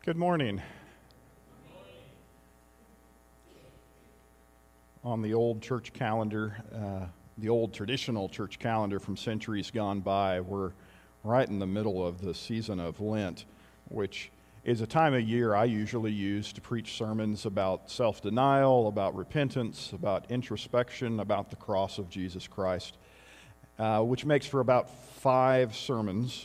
Good morning. On the old church calendar, the old traditional church calendar from centuries gone by, we're right in the middle of the season of Lent, which is a time of year I usually use to preach sermons about self-denial, about repentance, about introspection, about the cross of Jesus Christ, which makes for about 5 sermons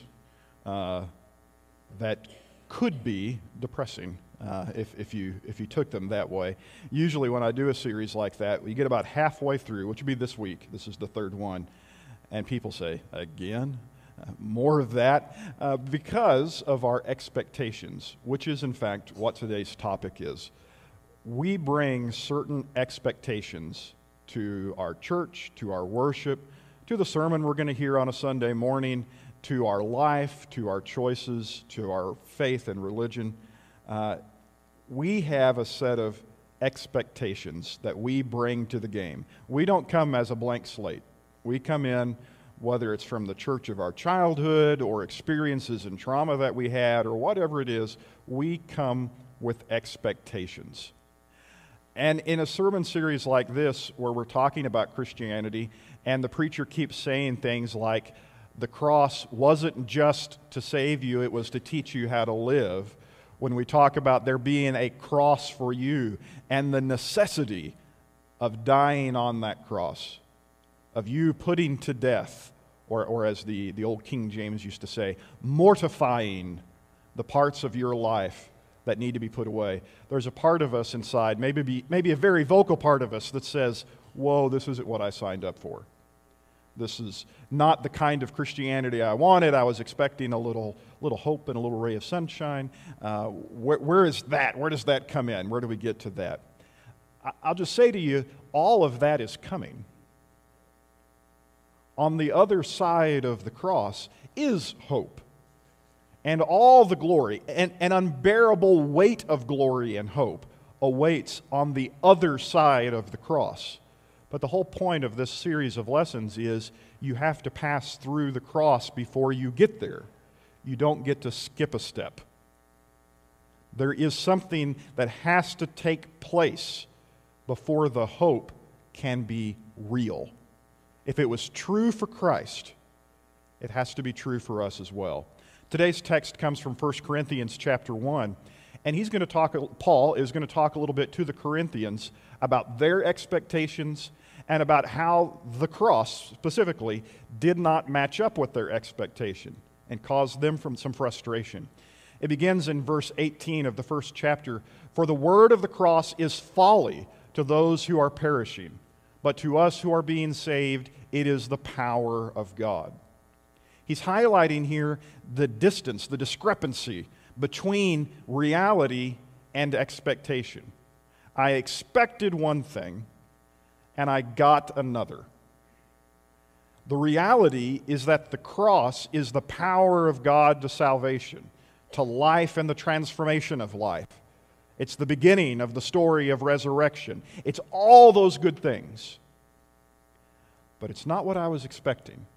that could be depressing if you took them that way. Usually when I do a series like that, we get about halfway through, which would be this week. This is the 3rd one. And people say, again? More of that because of our expectations, which is in fact what today's topic is. We bring certain expectations to our church, to our worship, to the sermon we're going to hear on a Sunday morning, to our life, to our choices, to our faith and religion. We have a set of expectations that we bring to the game. We don't come as a blank slate. We come in, whether it's from the church of our childhood or experiences and trauma that we had or whatever it is, we come with expectations. And in a sermon series like this, where we're talking about Christianity, and the preacher keeps saying things like, the cross wasn't just to save you, it was to teach you how to live. When we talk about there being a cross for you and the necessity of dying on that cross, of you putting to death, or as the old King James used to say, mortifying the parts of your life that need to be put away. There's a part of us inside, maybe a very vocal part of us that says, whoa, this isn't what I signed up for. This is not the kind of Christianity I wanted. I was expecting a little hope and a little ray of sunshine. Where is that? Where does that come in? Where do we get to that? I'll just say to you, all of that is coming. On the other side of the cross is hope. And all the glory, and an unbearable weight of glory and hope awaits on the other side of the cross. But the whole point of this series of lessons is you have to pass through the cross before you get there. You don't get to skip a step. There is something that has to take place before the hope can be real. If it was true for Christ, it has to be true for us as well. Today's text comes from 1 Corinthians chapter 1, and Paul is going to talk a little bit to the Corinthians about their expectations and about how the cross, specifically, did not match up with their expectation and caused them some frustration. It begins in verse 18 of the first chapter, "For the word of the cross is folly to those who are perishing, but to us who are being saved, it is the power of God." He's highlighting here the distance, the discrepancy between reality and expectation. I expected one thing, and I got another. The reality is that the cross is the power of God to salvation, to life and the transformation of life. It's the beginning of the story of resurrection. It's all those good things. But it's not what I was expecting.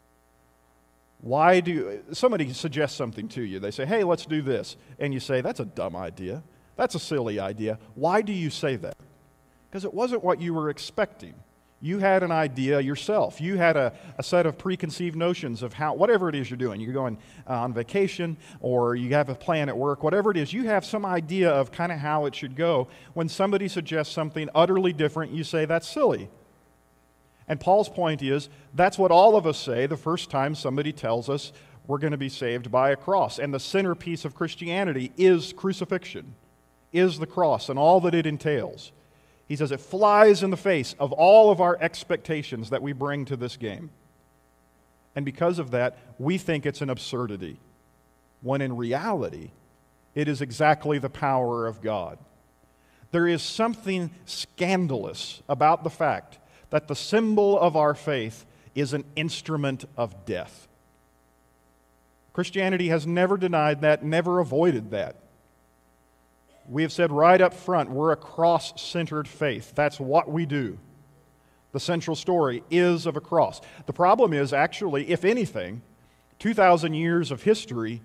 Somebody suggests something to you. They say, hey, let's do this. And you say, that's a dumb idea. That's a silly idea. Why do you say that? Because it wasn't what you were expecting. You had an idea yourself. You had a set of preconceived notions of how, whatever it is you're doing. You're going on vacation, or you have a plan at work, whatever it is, you have some idea of kind of how it should go. When somebody suggests something utterly different, you say, that's silly. And Paul's point is, that's what all of us say the first time somebody tells us we're going to be saved by a cross. And the centerpiece of Christianity is crucifixion, is the cross and all that it entails. He says it flies in the face of all of our expectations that we bring to this game. And because of that, we think it's an absurdity, when in reality, it is exactly the power of God. There is something scandalous about the fact that the symbol of our faith is an instrument of death. Christianity has never denied that, never avoided that. We have said right up front, we're a cross-centered faith. That's what we do. The central story is of a cross. The problem is actually, if anything, 2,000 years of history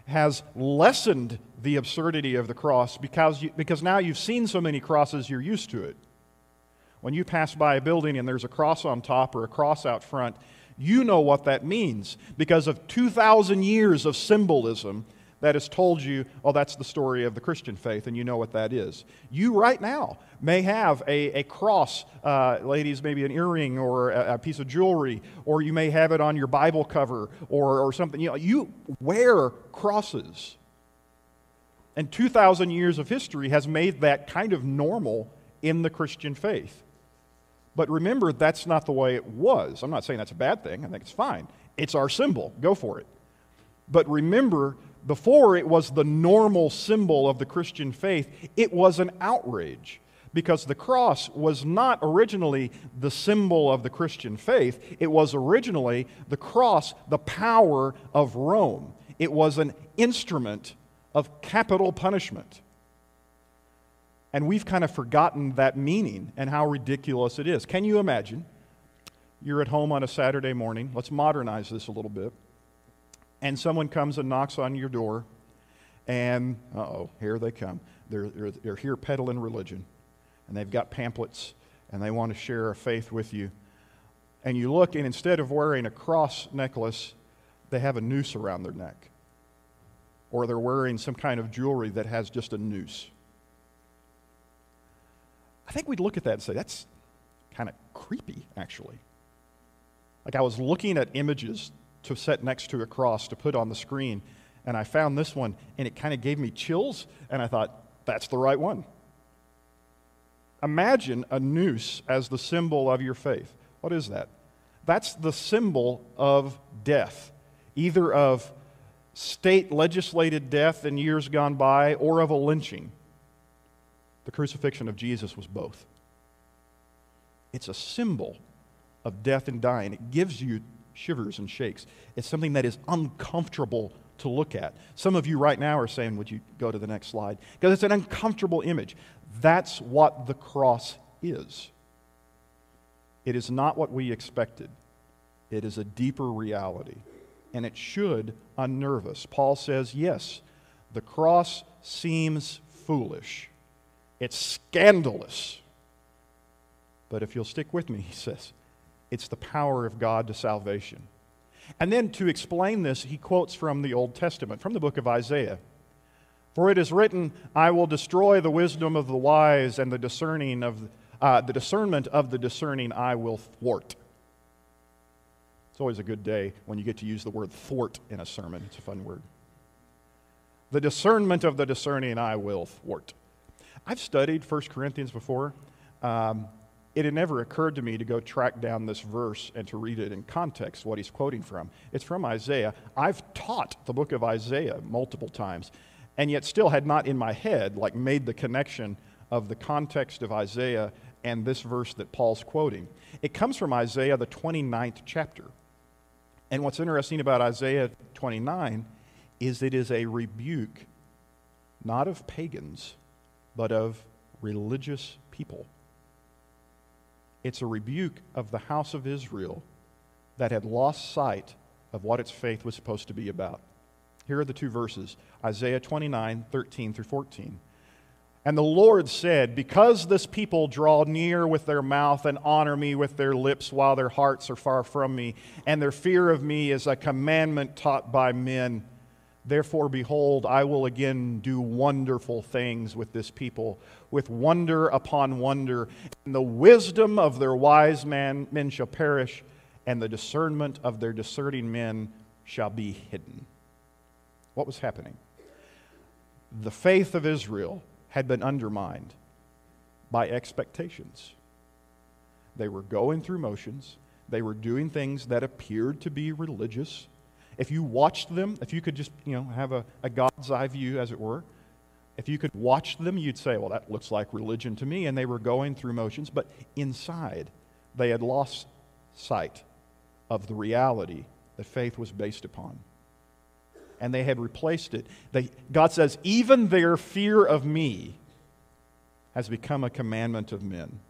has lessened the absurdity of the cross because now you've seen so many crosses, you're used to it. When you pass by a building and there's a cross on top or a cross out front, you know what that means because of 2,000 years of symbolism that has told you, oh, that's the story of the Christian faith, and you know what that is. You right now may have a cross, ladies, maybe an earring or a piece of jewelry, or you may have it on your Bible cover or something. You wear crosses. And 2,000 years of history has made that kind of normal in the Christian faith. But remember, that's not the way it was. I'm not saying that's a bad thing. I think it's fine. It's our symbol. Go for it. But remember, before it was the normal symbol of the Christian faith, it was an outrage because the cross was not originally the symbol of the Christian faith. It was originally the cross, the power of Rome. It was an instrument of capital punishment. And we've kind of forgotten that meaning and how ridiculous it is. Can you imagine? You're at home on a Saturday morning. Let's modernize this a little bit. And someone comes and knocks on your door, and here they come. They're here peddling religion, and they've got pamphlets, and they want to share a faith with you. And you look, and instead of wearing a cross necklace, they have a noose around their neck. Or they're wearing some kind of jewelry that has just a noose. I think we'd look at that and say, that's kind of creepy, actually. Like I was looking at images to set next to a cross to put on the screen, and I found this one, and it kind of gave me chills, and I thought, that's the right one. Imagine a noose as the symbol of your faith. What is that? That's the symbol of death, either of state legislated death in years gone by or of a lynching. The crucifixion of Jesus was both. It's a symbol of death and dying. It gives you shivers and shakes. It's something that is uncomfortable to look at. Some of you right now are saying, would you go to the next slide? Because it's an uncomfortable image. That's what the cross is. It is not what we expected. It is a deeper reality. And it should unnerve us. Paul says, yes, the cross seems foolish. It's scandalous. But if you'll stick with me, he says, it's the power of God to salvation. And then to explain this, he quotes from the Old Testament, from the book of Isaiah. For it is written, I will destroy the wisdom of the wise, and the discernement of the discerning I will thwart. It's always a good day when you get to use the word thwart in a sermon. It's a fun word. The discernment of the discerning I will thwart. I've studied 1 Corinthians before. It had never occurred to me to go track down this verse and to read it in context, what he's quoting from. It's from Isaiah. I've taught the book of Isaiah multiple times, and yet still had not in my head made the connection of the context of Isaiah and this verse that Paul's quoting. It comes from Isaiah, the 29th chapter. And what's interesting about Isaiah 29 is it is a rebuke, not of pagans, but of religious people. It's a rebuke of the house of Israel that had lost sight of what its faith was supposed to be about. Here are the two verses, Isaiah 29, 13 through 14. And the Lord said, because this people draw near with their mouth and honor me with their lips while their hearts are far from me, and their fear of me is a commandment taught by men, therefore, behold, I will again do wonderful things with this people, with wonder upon wonder. And the wisdom of their wise men shall perish, and the discernment of their discerning men shall be hidden. What was happening? The faith of Israel had been undermined by expectations. They were going through motions. They were doing things that appeared to be religious. If you watched them, if you could just, have a God's eye view, as it were, if you could watch them, you'd say, well, that looks like religion to me, and they were going through motions, but inside, they had lost sight of the reality that faith was based upon. And they had replaced it. God says, even their fear of me has become a commandment of men.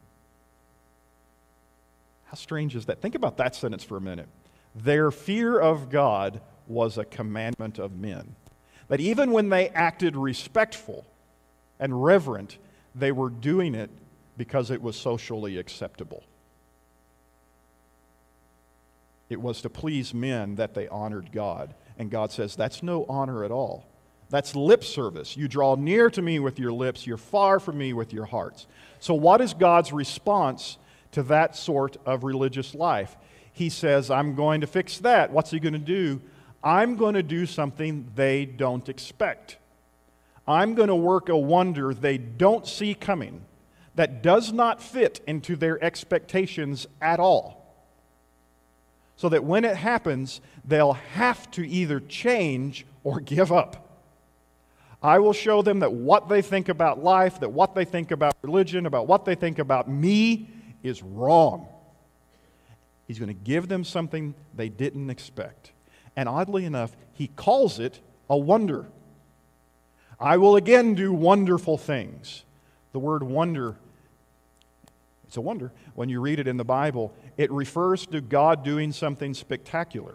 How strange is that? Think about that sentence for a minute. Their fear of God was a commandment of men. that even when they acted respectful and reverent, they were doing it because it was socially acceptable. It was to please men that they honored God. And God says, that's no honor at all. That's lip service. You draw near to me with your lips, you're far from me with your hearts. So what is God's response to that sort of religious life? He says, I'm going to fix that. What's he going to do? I'm going to do something they don't expect. I'm going to work a wonder they don't see coming, that does not fit into their expectations at all. So that when it happens, they'll have to either change or give up. I will show them that what they think about life, that what they think about religion, about what they think about me is wrong. He's going to give them something they didn't expect. And oddly enough, he calls it a wonder. I will again do wonderful things. The word wonder, it's a wonder. When you read it in the Bible, it refers to God doing something spectacular.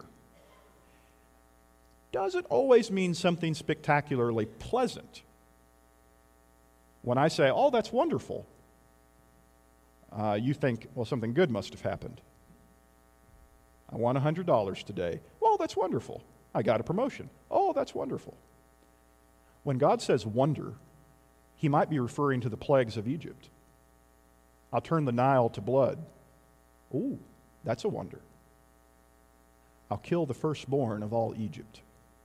Doesn't always mean something spectacularly pleasant. When I say, oh, that's wonderful, you think, well, something good must have happened. I won $100 today. Well, that's wonderful. I got a promotion. Oh, that's wonderful. When God says wonder, he might be referring to the plagues of Egypt. I'll turn the Nile to blood. Ooh, that's a wonder. I'll kill the firstborn of all Egypt.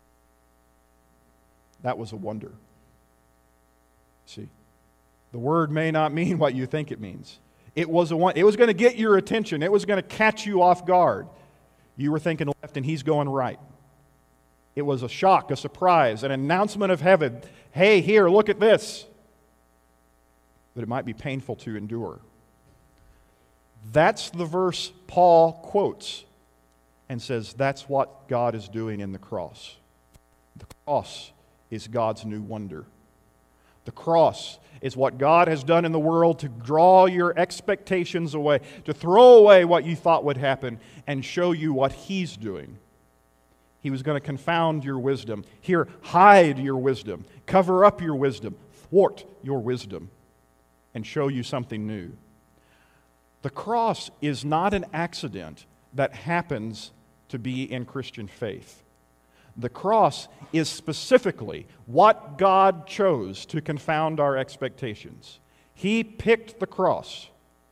That was a wonder. See, the word may not mean what you think it means. It was going to get your attention. It was going to catch you off guard. You were thinking left and he's going right. It was a shock, a surprise, an announcement of heaven. Hey, here, look at this. But it might be painful to endure. That's the verse Paul quotes and says that's what God is doing in the cross. The cross is God's new wonder. The cross is what God has done in the world to draw your expectations away, to throw away what you thought would happen and show you what He's doing. He was going to confound your wisdom. Here, hide your wisdom, cover up your wisdom, thwart your wisdom, and show you something new. The cross is not an accident that happens to be in Christian faith. The cross is specifically what God chose to confound our expectations. He picked the cross.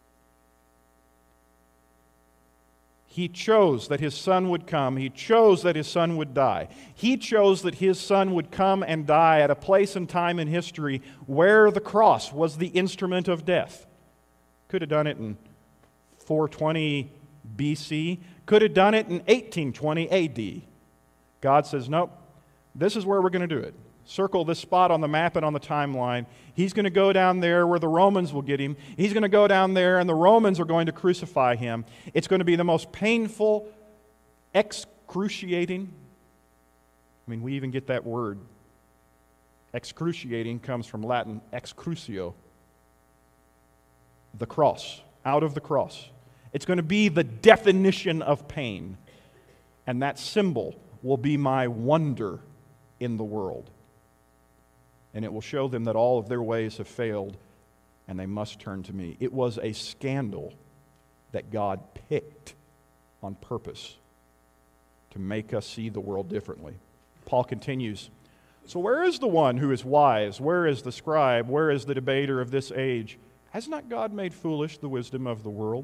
He chose that His Son would come. He chose that His Son would die. He chose that His Son would come and die at a place and time in history where the cross was the instrument of death. Could have done it in 420 BC. Could have done it in 1820 AD. God says, nope, this is where we're going to do it. Circle this spot on the map and on the timeline. He's going to go down there where the Romans will get Him. He's going to go down there and the Romans are going to crucify Him. It's going to be the most painful, excruciating. I mean, we even get that word. Excruciating comes from Latin ex crucio. The cross, out of the cross. It's going to be the definition of pain. And that symbol will be my wonder in the world. And it will show them that all of their ways have failed and they must turn to me. It was a scandal that God picked on purpose to make us see the world differently. Paul continues, so where is the one who is wise? Where is the scribe? Where is the debater of this age? Has not God made foolish the wisdom of the world?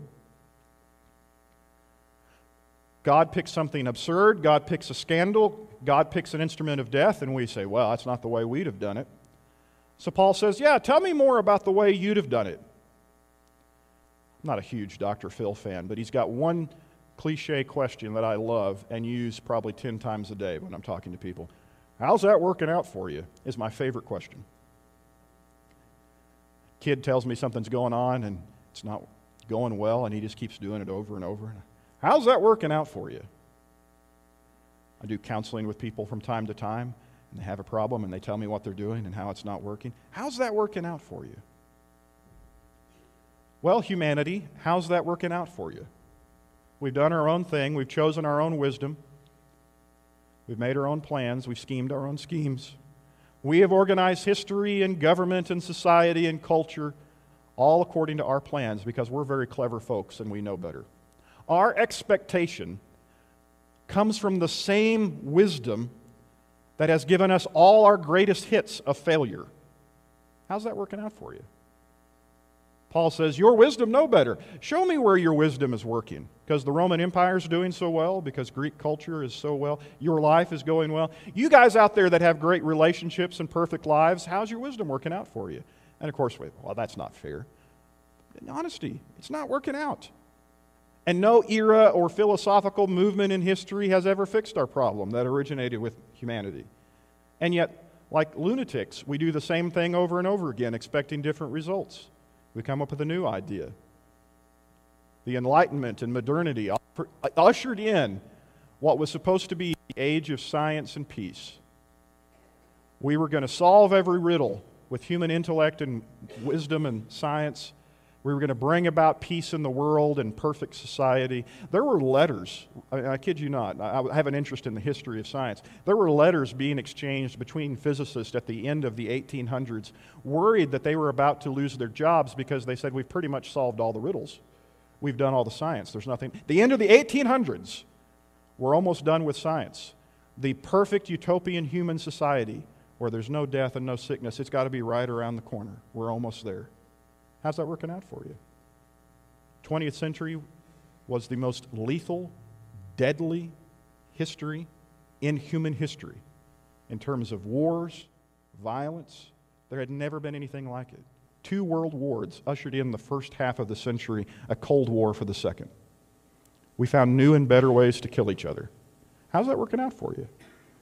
God picks something absurd, God picks a scandal, God picks an instrument of death, and we say, well, that's not the way we'd have done it. So Paul says, yeah, tell me more about the way you'd have done it. I'm not a huge Dr. Phil fan, but he's got one cliche question that I love and use probably 10 times a day when I'm talking to people. How's that working out for you? Is my favorite question. Kid tells me something's going on and it's not going well, and he just keeps doing it over and over. How's that working out for you? I do counseling with people from time to time, and they have a problem, and they tell me what they're doing and how it's not working. How's that working out for you? Well, humanity, how's that working out for you? We've done our own thing. We've chosen our own wisdom. We've made our own plans. We've schemed our own schemes. We have organized history and government and society and culture all according to our plans because we're very clever folks and we know better. Our expectation comes from the same wisdom that has given us all our greatest hits of failure. How's that working out for you? Paul says, your wisdom know better. Show me where your wisdom is working. Because the Roman Empire is doing so well, because Greek culture is so well, your life is going well. You guys out there that have great relationships and perfect lives, how's your wisdom working out for you? And of course, well, that's not fair. In honesty, it's not working out. And no era or philosophical movement in history has ever fixed our problem that originated with humanity. And yet, like lunatics, we do the same thing over and over again, expecting different results. We come up with a new idea. The Enlightenment and modernity ushered in what was supposed to be the age of science and peace. We were going to solve every riddle with human intellect and wisdom and science. We were going to bring about peace in the world and perfect society. There were letters, I kid you not, I have an interest in the history of science. There were letters being exchanged between physicists at the end of the 1800s, worried that they were about to lose their jobs because they said, we've pretty much solved all the riddles. We've done all the science. There's nothing. The end of the 1800s, we're almost done with science. The perfect utopian human society where there's no death and no sickness, it's got to be right around the corner. We're almost there. How's that working out for you? 20th century was the most lethal, deadly history in human history. In terms of wars, violence, there had never been anything like it. 2 world wars ushered in the first half of the century, a Cold War for the second. We found new and better ways to kill each other. How's that working out for you?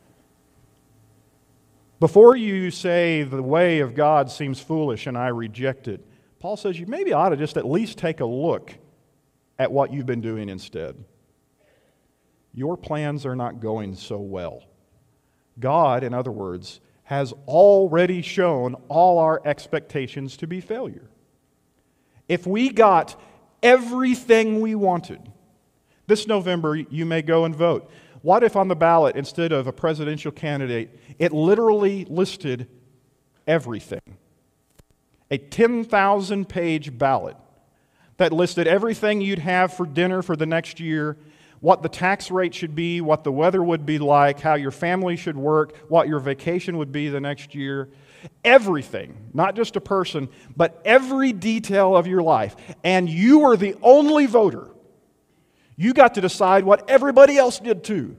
Before you say the way of God seems foolish and I reject it, Paul says you maybe ought to just at least take a look at what you've been doing instead. Your plans are not going so well. God, in other words, has already shown all our expectations to be failure. If we got everything we wanted, this November you may go and vote. What if on the ballot, instead of a presidential candidate, it literally listed everything? A 10,000-page ballot that listed everything you'd have for dinner for the next year, what the tax rate should be, what the weather would be like, how your family should work, what your vacation would be the next year. Everything, not just a person, but every detail of your life. And you were the only voter. You got to decide what everybody else did too.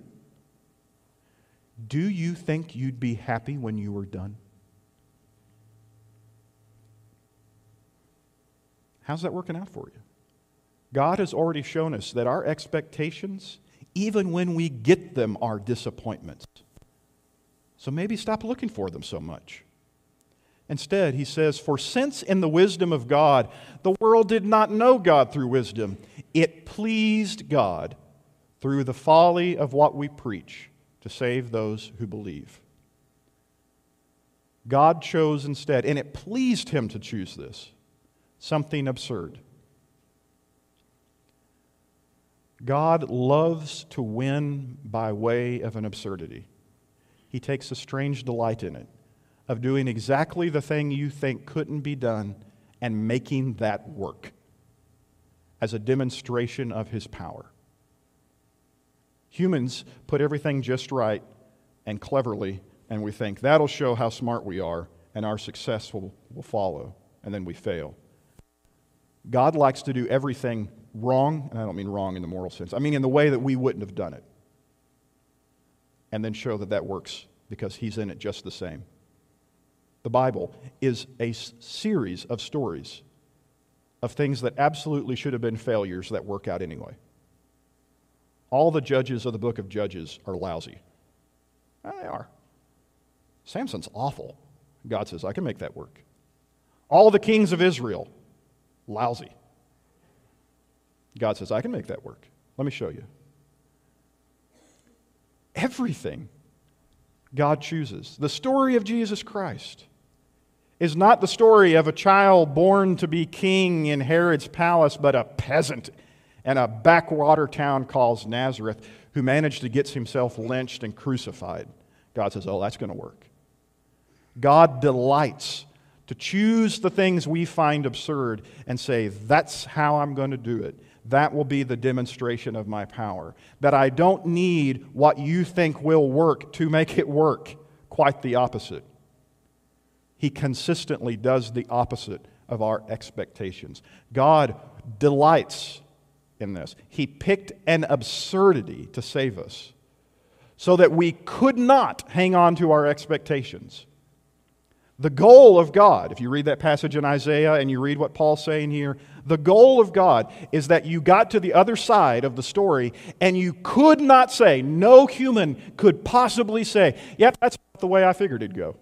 Do you think you'd be happy when you were done? How's that working out for you? God has already shown us that our expectations, even when we get them, are disappointments. So maybe stop looking for them so much. Instead, he says, for since in the wisdom of God, the world did not know God through wisdom, it pleased God through the folly of what we preach to save those who believe. God chose instead, and it pleased him to choose this, something absurd. God loves to win by way of an absurdity. He takes a strange delight in it, of doing exactly the thing you think couldn't be done and making that work as a demonstration of his power. Humans put everything just right and cleverly, and we think that'll show how smart we are, and our success will follow, and then we fail. God likes to do everything wrong, and I don't mean wrong in the moral sense. I mean in the way that we wouldn't have done it. And then show that that works because he's in it just the same. The Bible is a series of stories of things that absolutely should have been failures that work out anyway. All the judges of the book of Judges are lousy. Well, they are. Samson's awful. God says, I can make that work. All the kings of Israel, lousy. God says, I can make that work. Let me show you. Everything God chooses. The story of Jesus Christ is not the story of a child born to be king in Herod's palace, but a peasant in a backwater town called Nazareth who managed to get himself lynched and crucified. God says, oh, that's going to work. God delights to choose the things we find absurd and say, that's how I'm going to do it. That will be the demonstration of my power. That I don't need what you think will work to make it work. Quite the opposite. He consistently does the opposite of our expectations. God delights in this. He picked an absurdity to save us so that we could not hang on to our expectations. The goal of God, if you read that passage in Isaiah and you read what Paul's saying here, the goal of God is that you got to the other side of the story and you could not say, no human could possibly say, yep, that's not the way I figured it'd go.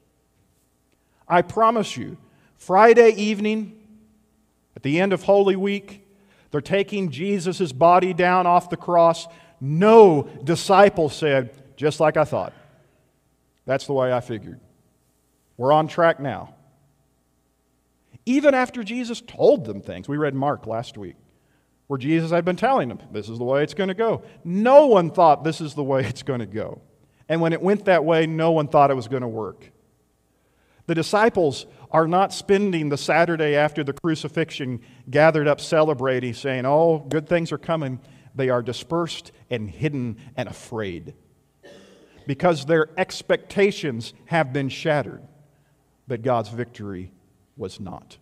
I promise you, Friday evening, at the end of Holy Week, they're taking Jesus' body down off the cross. No disciple said, just like I thought. That's the way I figured. We're on track now. Even after Jesus told them things. We read Mark last week, where Jesus had been telling them, this is the way it's going to go. No one thought this is the way it's going to go. And when it went that way, no one thought it was going to work. The disciples are not spending the Saturday after the crucifixion gathered up celebrating, saying, oh, good things are coming. They are dispersed and hidden and afraid because their expectations have been shattered. But God's victory was not.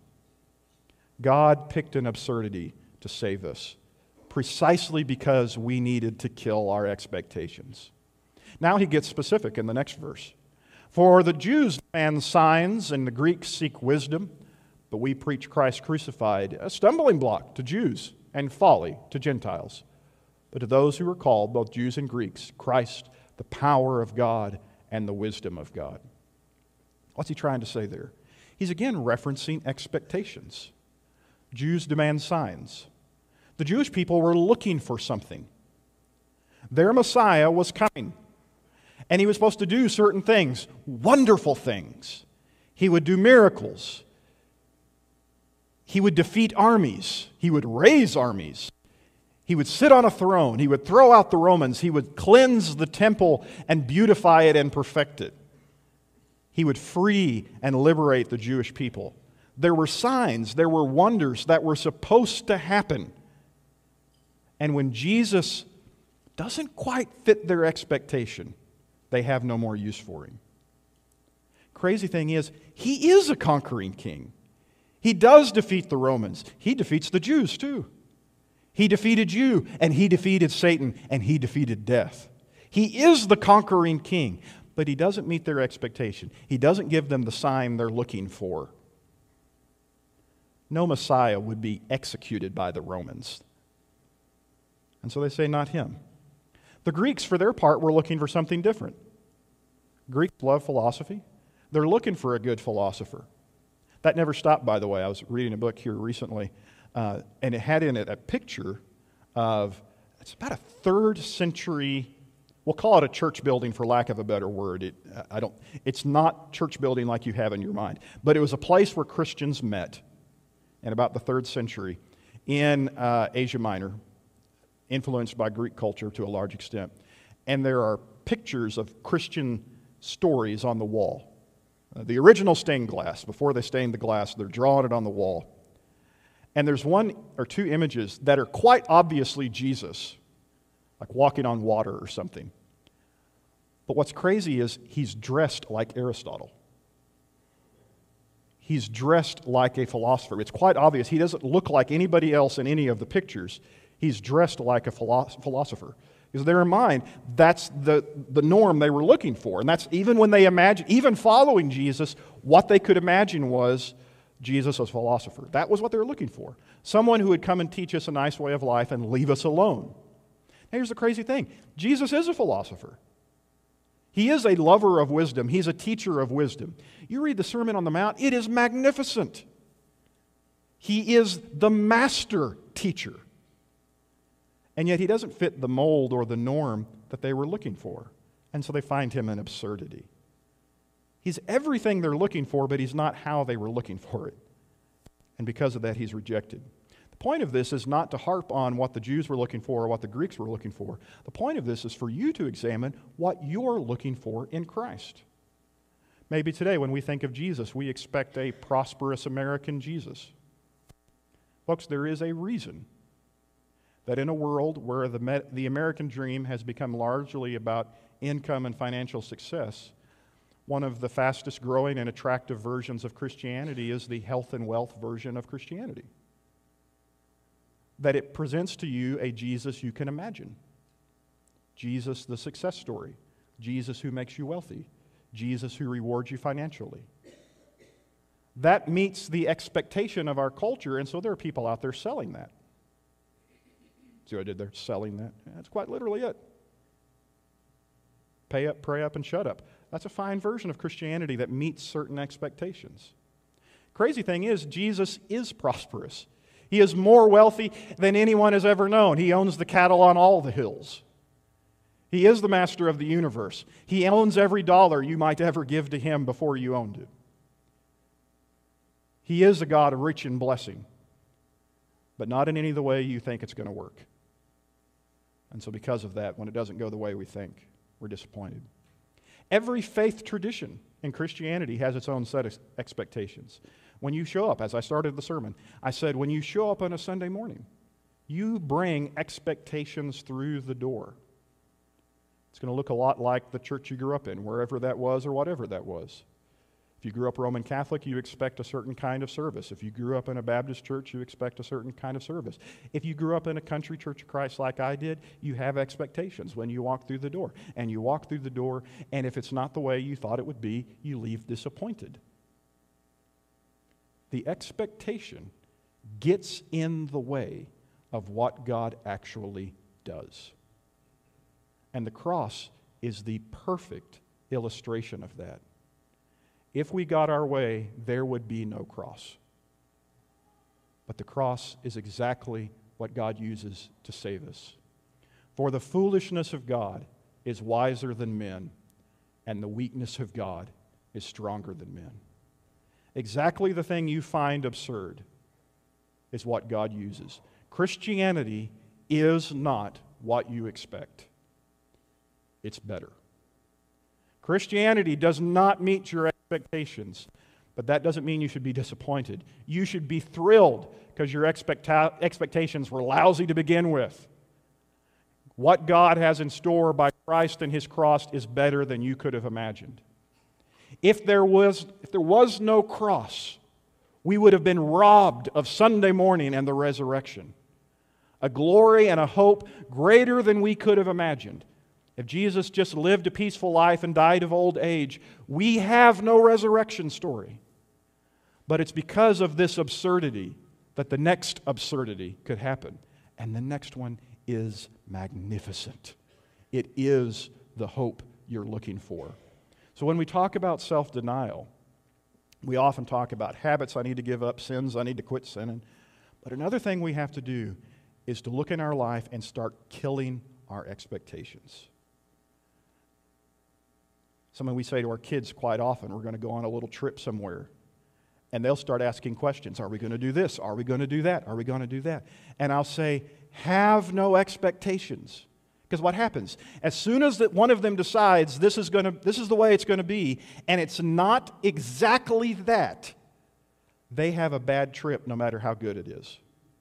God picked an absurdity to save us, precisely because we needed to kill our expectations. Now he gets specific in the next verse. For the Jews demand signs and the Greeks seek wisdom, but we preach Christ crucified, a stumbling block to Jews and folly to Gentiles. But to those who are called, both Jews and Greeks, Christ, the power of God and the wisdom of God. What's he trying to say there? He's again referencing expectations. Jews demand signs. The Jewish people were looking for something. Their Messiah was coming. And he was supposed to do certain things, wonderful things. He would do miracles. He would defeat armies. He would raise armies. He would sit on a throne. He would throw out the Romans. He would cleanse the temple and beautify it and perfect it. He would free and liberate the Jewish people. There were signs, there were wonders that were supposed to happen. And when Jesus doesn't quite fit their expectation, they have no more use for him. Crazy thing is, he is a conquering king. He does defeat the Romans. He defeats the Jews too. He defeated you, and he defeated Satan, and he defeated death. He is the conquering king. But he doesn't meet their expectation. He doesn't give them the sign they're looking for. No Messiah would be executed by the Romans. And so they say, not him. The Greeks, for their part, were looking for something different. Greeks love philosophy. They're looking for a good philosopher. That never stopped, by the way. I was reading a book here recently, and it had in it a picture of, it's about a 3rd century. We'll call it a church building for lack of a better word. It's not church building like you have in your mind. But it was a place where Christians met in about the 3rd century in Asia Minor, influenced by Greek culture to a large extent. And there are pictures of Christian stories on the wall. The original stained glass, before they stained the glass, they're drawing it on the wall. And there's 1 or 2 images that are quite obviously Jesus, like walking on water or something. But what's crazy is he's dressed like Aristotle. He's dressed like a philosopher. It's quite obvious. He doesn't look like anybody else in any of the pictures. He's dressed like a philosopher. Because in their mind, that's the norm they were looking for. And that's even when they imagine, even following Jesus, what they could imagine was Jesus as a philosopher. That was what they were looking for. Someone who would come and teach us a nice way of life and leave us alone. Here's the crazy thing. Jesus is a philosopher. He is a lover of wisdom. He's a teacher of wisdom. You read the Sermon on the Mount, it is magnificent. He is the master teacher. And yet he doesn't fit the mold or the norm that they were looking for. And so they find him an absurdity. He's everything they're looking for, but he's not how they were looking for it. And because of that, he's rejected. The point of this is not to harp on what the Jews were looking for or what the Greeks were looking for. The point of this is for you to examine what you're looking for in Christ. Maybe today when we think of Jesus, we expect a prosperous American Jesus. Folks, there is a reason that in a world where the American dream has become largely about income and financial success, one of the fastest growing and attractive versions of Christianity is the health and wealth version of Christianity. That it presents to you a Jesus you can imagine. Jesus, the success story. Jesus who makes you wealthy. Jesus who rewards you financially. That meets the expectation of our culture, and so there are people out there selling that. See what I did there? Selling that. That's quite literally it. Pay up, pray up, and shut up. That's a fine version of Christianity that meets certain expectations. Crazy thing is, Jesus is prosperous. He is more wealthy than anyone has ever known. He owns the cattle on all the hills. He is the master of the universe. He owns every dollar you might ever give to Him before you owned it. He is a God rich in blessing, but not in any of the way you think it's going to work. And so because of that, when it doesn't go the way we think, we're disappointed. Every faith tradition in Christianity has its own set of expectations. When you show up, as I started the sermon, I said, when you show up on a Sunday morning, you bring expectations through the door. It's going to look a lot like the church you grew up in, wherever that was or whatever that was. If you grew up Roman Catholic, you expect a certain kind of service. If you grew up in a Baptist church, you expect a certain kind of service. If you grew up in a country church of Christ like I did, you have expectations when you walk through the door. And you walk through the door, and if it's not the way you thought it would be, you leave disappointed. The expectation gets in the way of what God actually does. And the cross is the perfect illustration of that. If we got our way, there would be no cross. But the cross is exactly what God uses to save us. For the foolishness of God is wiser than men, and the weakness of God is stronger than men. Exactly the thing you find absurd is what God uses. Christianity is not what you expect. It's better. Christianity does not meet your expectations, but that doesn't mean you should be disappointed. You should be thrilled because your expectations were lousy to begin with. What God has in store by Christ and His cross is better than you could have imagined. If there was no cross, we would have been robbed of Sunday morning and the resurrection. A glory and a hope greater than we could have imagined. If Jesus just lived a peaceful life and died of old age, we have no resurrection story. But it's because of this absurdity that the next absurdity could happen. And the next one is magnificent. It is the hope you're looking for. So when we talk about self-denial, we often talk about habits I need to give up, sins I need to quit sinning. But another thing we have to do is to look in our life and start killing our expectations. Something we say to our kids quite often, we're going to go on a little trip somewhere. And they'll start asking questions. Are we going to do this? Are we going to do that? Are we going to do that? And I'll say, have no expectations. Because what happens? As soon as one of them decides this is the way it's going to be, and it's not exactly that, they have a bad trip no matter how good it is.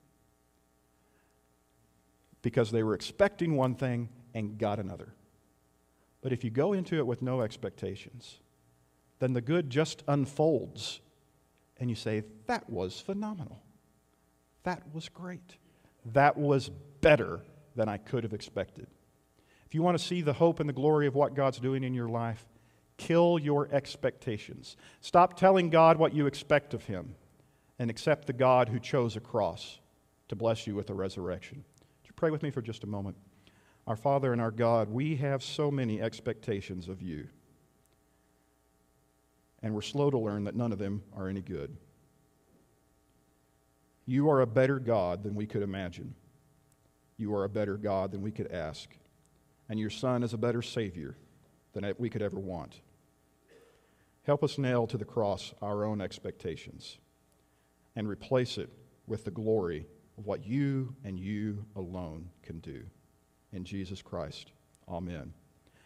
Because they were expecting one thing and got another. But if you go into it with no expectations, then the good just unfolds. And you say, that was phenomenal. That was great. That was better than I could have expected. If you want to see the hope and the glory of what God's doing in your life, kill your expectations. Stop telling God what you expect of Him and accept the God who chose a cross to bless you with a resurrection. Would you pray with me for just a moment? Our Father and our God, we have so many expectations of You. And we're slow to learn that none of them are any good. You are a better God than we could imagine. You are a better God than we could ask. And Your Son is a better Savior than we could ever want. Help us nail to the cross our own expectations and replace it with the glory of what You and You alone can do. In Jesus Christ, amen.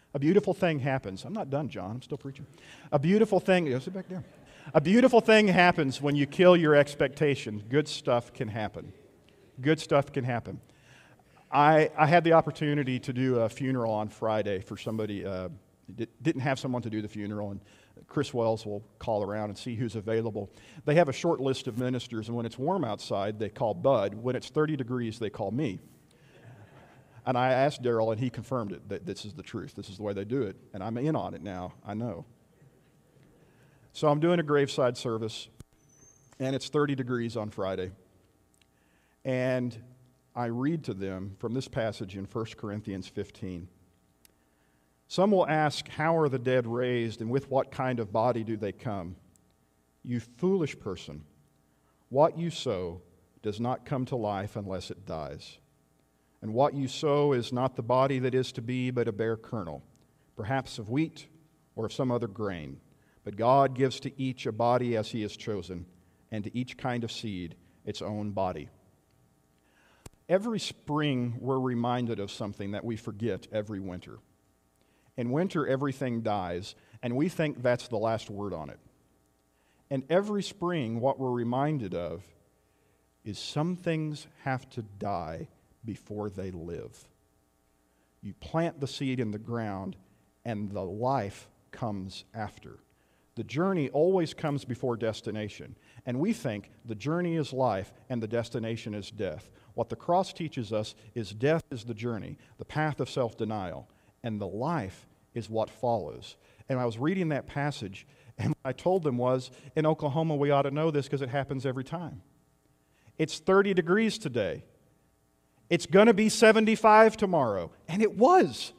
A beautiful thing happens. I'm not done, John. I'm still preaching. A beautiful thing, sit back down. A beautiful thing happens when you kill your expectation. Good stuff can happen. Good stuff can happen. I had the opportunity to do a funeral on Friday for somebody, didn't have someone to do the funeral, and Chris Wells will call around and see who's available. They have a short list of ministers, and when it's warm outside, they call Bud. When it's 30 degrees, they call me. And I asked Daryl, and he confirmed it, that this is the truth. This is the way they do it, and I'm in on it now. I know. So I'm doing a graveside service, and it's 30 degrees on Friday. And I read to them from this passage in 1 Corinthians 15. Some will ask, how are the dead raised, and with what kind of body do they come? You foolish person, what you sow does not come to life unless it dies. And what you sow is not the body that is to be, but a bare kernel, perhaps of wheat or of some other grain. But God gives to each a body as He has chosen, and to each kind of seed its own body. Every spring, we're reminded of something that we forget every winter. In winter, everything dies, and we think that's the last word on it. And every spring, what we're reminded of is some things have to die before they live. You plant the seed in the ground, and the life comes after. The journey always comes before destination, and we think the journey is life and the destination is death. What the cross teaches us is death is the journey, the path of self-denial, and the life is what follows. And I was reading that passage, and what I told them was, in Oklahoma, we ought to know this because it happens every time. It's 30 degrees today. It's going to be 75 tomorrow, and it was.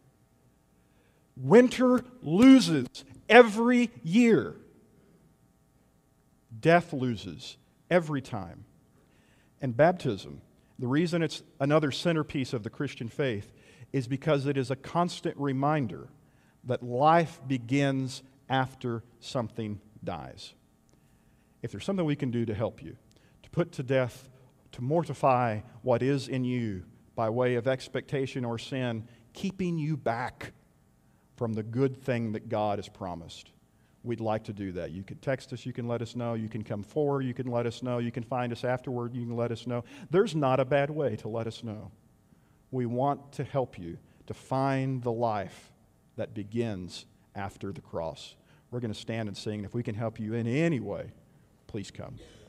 Winter loses every year. Death loses every time. And baptism, the reason it's another centerpiece of the Christian faith is because it is a constant reminder that life begins after something dies. If there's something we can do to help you, to put to death, to mortify what is in you by way of expectation or sin, keeping you back from the good thing that God has promised, we'd like to do that. You can text us, you can let us know, you can come forward, you can let us know, you can find us afterward, you can let us know. There's not a bad way to let us know. We want to help you to find the life that begins after the cross. We're going to stand and sing. If we can help you in any way, please come.